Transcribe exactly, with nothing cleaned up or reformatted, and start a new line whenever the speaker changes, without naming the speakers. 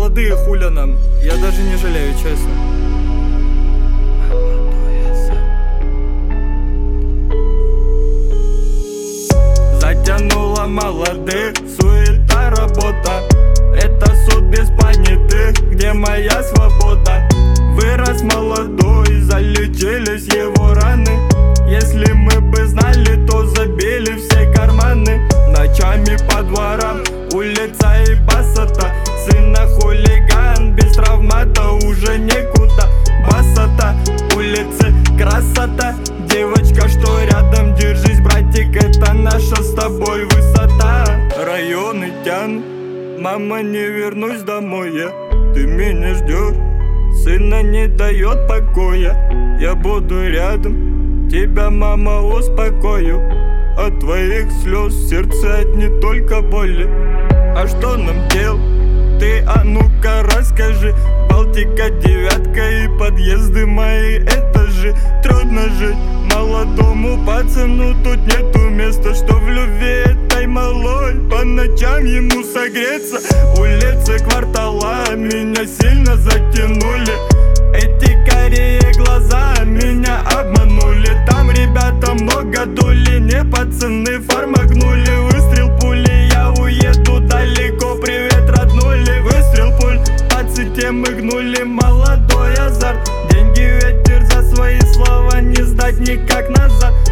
молодые, хуля нам. Я даже не жалею, честно. Затянула молодых, суета, работа. Это суд без понятых, где моя свобода? Вырос молодой, залечились его раны. Если мы бы знали, то забили все карманы. Ночами по дворам, улица и басата. Сына хулиган, без травмата уже никуда. Басата, улицы, красота. Девочка, что рядом, держись, братик, это наша с тобой высота. Районы тянут, мама, не вернусь домой я. Ты меня ждешь, сына не дает покоя. Я буду рядом, тебя, мама, успокою. От твоих слез в сердце одни только боли. А что нам делать? Ты, а ну-ка расскажи. Балтика, девятка и подъезды мои этажи. Трудно жить молодому пацану, тут нету места, что в любви этой малой по ночам ему согреться. Улицы квартала меня сильно затянули. Эти карие глаза меня обманули. Там ребята много дули, не пацаны фармагнули. Выстрел пули, я уеду далеко, привет, роднули. Выстрел пуль, пацаны мыгнули, молодой азарт. Деньги, ветер, за свои слова не сдать никак назад.